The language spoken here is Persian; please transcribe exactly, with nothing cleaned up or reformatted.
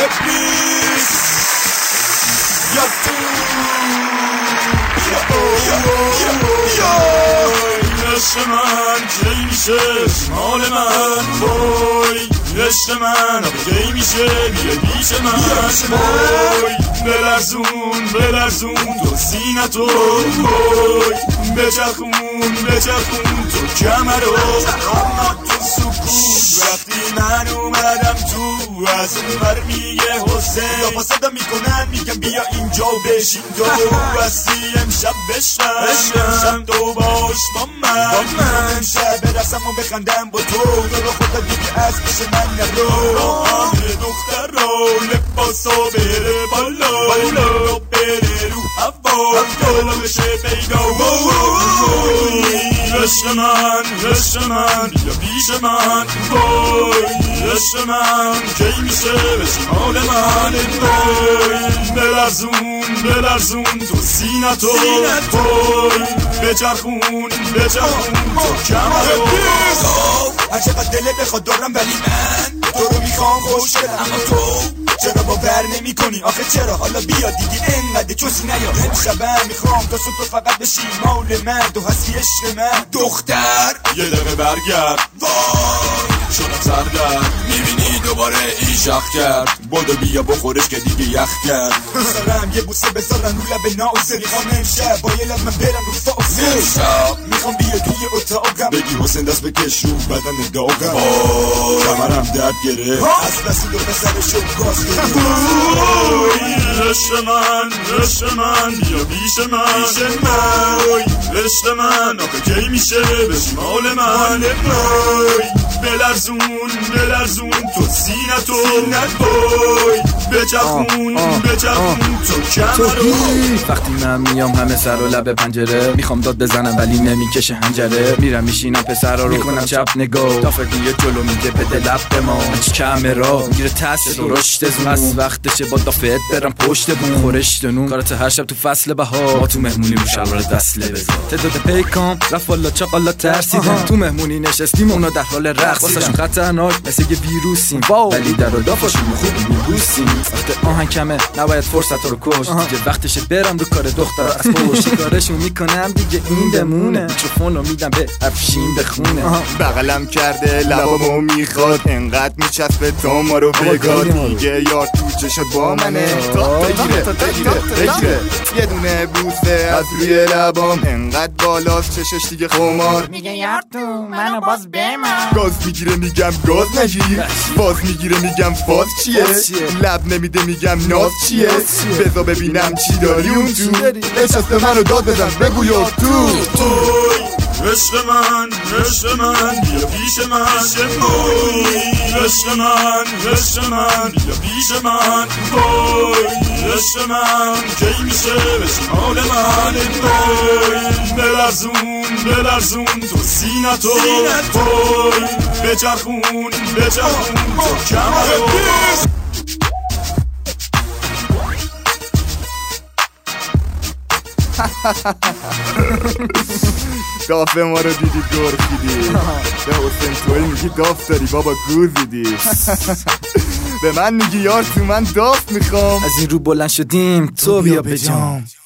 پیس یا تو عشق من کی میشه مال من وای عشق من آخه کی میشه بیه پیش من وای بلرزون بلرزون تو سینه تو وای بچخون بچخون تو کمرو اما تو سکوت وقتی من اومدم تو از اون بر میگه حسین دافا صدا میکنن میگم بیا اینجا و بشین تو بستی امشب بشم امشب تو باش با من با من امشب برسم و بخندم با تو تو رو خدا دیگه از پیش من نرو آهی دختر رو لباسا بره بالا بالا بره رو هوا بالا بشه پیدا عشق من عشق من بیا پیش من وای عشق من کی میشه بشی حال من وای بلرزون بلرزون تو سینه تو وای بچرخون بچرخون تو کمرو هر چقدر دلت بخواد دارم ولی من تو رو میخوام خوش بدم اما تو چرا باور نمی کنی آخه چرا حالا بیا دیگه انقدر چوسی نیا امشبم میخوام تا صبح تو فقط بشی مال من تو هستی عشق من دختر یه دقیقه برگرد وای شدم سردر میبینی دوباره این شخ کرد بودو بیا بخورش که دیگه یخ کرد سرم یه بوسه بذارن رو لب نازه میخوام امشب با یه لب من برم رو فاصله امشب میخوام بیا توی اتاقم بگی حسین دست بکش رو بدن داغم کمرم درد گره از دست دو پسرشو باز گره عشق من عشق من بیا پیش من پیش من عشق من آخه کی میشه بشی مال من بلرزون بلرزون تو سینه تو وای بچخون بچخون تو کمرو وقتی من میام همه سر و لب پنجره میخوام داد بزنم ولی نمیکشه هنجره میرم میشینم پسرا رو میکنم چپ نگاه تا فردیه جلو میگه بده لب به ما چی کمرا میگیره تست و رشت زون از وقتشه با دافت برم پشت بون خورشت نون کارت هر شب تو فصل بهار تو مهمونی رو شلوار دستله بزن تعداد پیکام رفت والا چاقالا ترسیدم تو مهمونی نشستیم اونا در حال رقص واسهشون خطرناک مثل یه ویروسیم ولی در و دافاشون خوب میبوسیم وقت آهن کمه نباید فرصت رو کش دیگه وقتشه برم رو کار دختر از پشت کارشون میکنم دیگه این بمونه میکروفون رو میدم به افشین بخونه بغلم کرده لبامو میخواد انقدر میچسبه تا ما رو بگاد دیگه یار تو چشات با منه تا بگیره بگیره بگیره یه دونه بوسه از روی لبام انقدر بالاست چشش دیگه خمار میگه یار تو منو باز بمان گاز میگیره میگم گاز نگیر باز میگیره میگم فاز چیه لب نمیده میگم ناز چیه بذار ببینم چی داری اون تو نشسته منو داد بزن بگو یار تو عشق من عشق من بیا پیش من عشق من عشق من بیا پیش من وای عشق من کی میشه بشی حال من وای بلرزون بلرزون تو سینه تو وای بچرخون بچرخون تو کمرو داف ما رو دیدی گرخیدی به حسین توی میگی داف داری بابا گوزیدی به من میگی یار تو من داف میخوام از این رو بلند شدیم تو بیا بجام